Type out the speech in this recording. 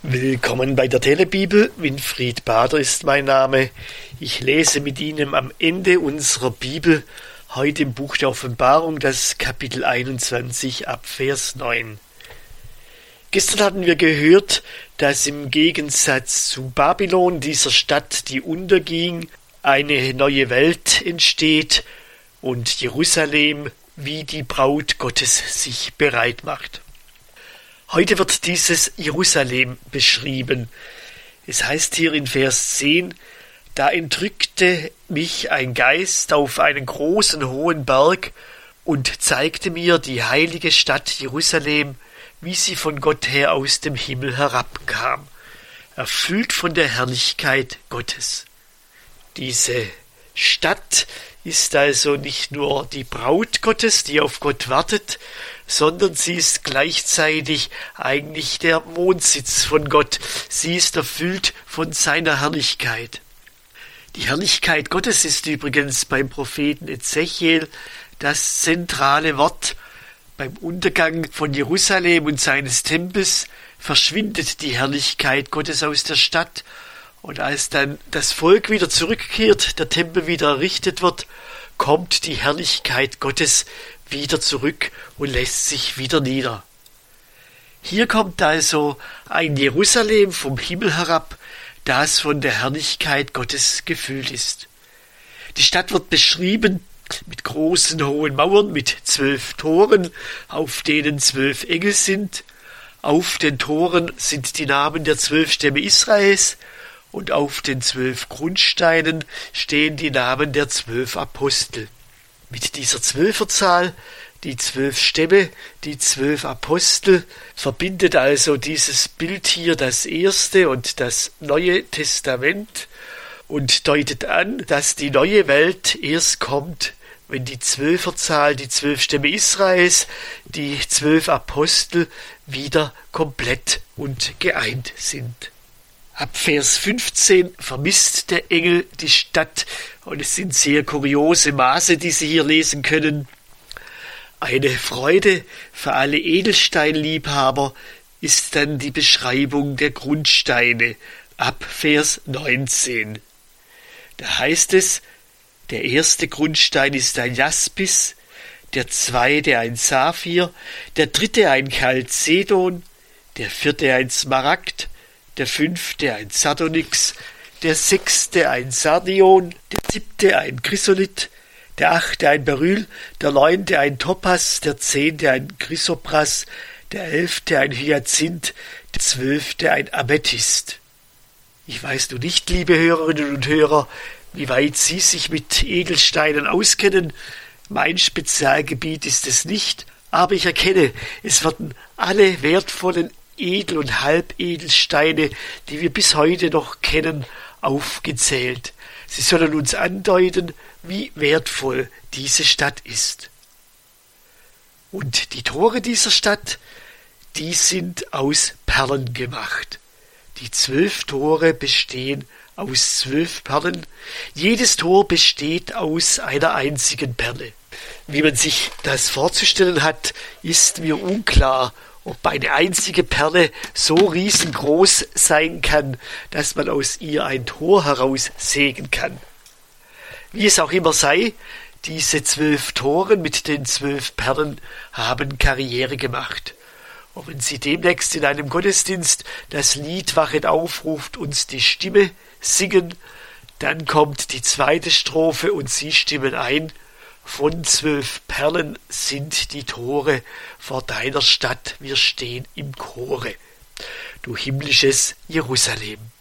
Willkommen bei der Telebibel. Winfried Bader ist mein Name. Ich lese mit Ihnen am Ende unserer Bibel heute im Buch der Offenbarung das Kapitel 21 ab Vers 9. Gestern hatten wir gehört, dass im Gegensatz zu Babylon, dieser Stadt, die unterging, eine neue Welt entsteht und Jerusalem wie die Braut Gottes sich bereit macht. Heute wird dieses Jerusalem beschrieben. Es heißt hier in Vers 10, da entrückte mich ein Geist auf einen großen hohen Berg und zeigte mir die heilige Stadt Jerusalem, wie sie von Gott her aus dem Himmel herabkam, erfüllt von der Herrlichkeit Gottes. Diese Stadt ist also nicht nur die Braut Gottes, die auf Gott wartet, sondern sie ist gleichzeitig eigentlich der Wohnsitz von Gott. Sie ist erfüllt von seiner Herrlichkeit. Die Herrlichkeit Gottes ist übrigens beim Propheten Ezechiel das zentrale Wort. Beim Untergang von Jerusalem und seines Tempels verschwindet die Herrlichkeit Gottes aus der Stadt. Und als dann das Volk wieder zurückkehrt, der Tempel wieder errichtet wird, kommt die Herrlichkeit Gottes wieder zurück und lässt sich wieder nieder. Hier kommt also ein Jerusalem vom Himmel herab, das von der Herrlichkeit Gottes gefüllt ist. Die Stadt wird beschrieben mit großen hohen Mauern, mit 12 Toren, auf denen 12 Engel sind. Auf den Toren sind die Namen der 12 Stämme Israels und auf den 12 Grundsteinen stehen die Namen der 12 Apostel. Mit dieser 12er-Zahl, die 12 Stämme, die 12 Apostel, verbindet also dieses Bild hier das Erste und das Neue Testament und deutet an, dass die neue Welt erst kommt, wenn die 12er-Zahl, die 12 Stämme Israels, die 12 Apostel wieder komplett und geeint sind. Ab Vers 15 vermisst der Engel die Stadt und es sind sehr kuriose Maße, die Sie hier lesen können. Eine Freude für alle Edelsteinliebhaber ist dann die Beschreibung der Grundsteine ab Vers 19. Da heißt es, der erste Grundstein ist ein Jaspis, der zweite ein Saphir, der dritte ein Chalcedon, der vierte ein Smaragd, der fünfte ein Sardonyx, der sechste ein Sardion, der siebte ein Chrysolith, der achte ein Beryl, der neunte ein Topas, der zehnte ein Chrysopras, der 11. ein Hyazinth, der 12. ein Amethyst. Ich weiß nun nicht, liebe Hörerinnen und Hörer, wie weit Sie sich mit Edelsteinen auskennen. Mein Spezialgebiet ist es nicht, aber ich erkenne, es werden alle wertvollen Edel- und Halbedelsteine, die wir bis heute noch kennen, aufgezählt. Sie sollen uns andeuten, wie wertvoll diese Stadt ist. Und die Tore dieser Stadt, die sind aus Perlen gemacht. Die 12 Tore bestehen aus 12 Perlen. Jedes Tor besteht aus einer einzigen Perle. Wie man sich das vorzustellen hat, ist mir unklar, ob eine einzige Perle so riesengroß sein kann, dass man aus ihr ein Tor heraussägen kann. Wie es auch immer sei, diese 12 Toren mit den 12 Perlen haben Karriere gemacht. Und wenn Sie demnächst in einem Gottesdienst das Lied Wachet auf, ruft uns die Stimme singen, dann kommt die zweite Strophe und Sie stimmen ein: Von 12 Perlen sind die Tore vor deiner Stadt, wir stehen im Chore. Du himmlisches Jerusalem.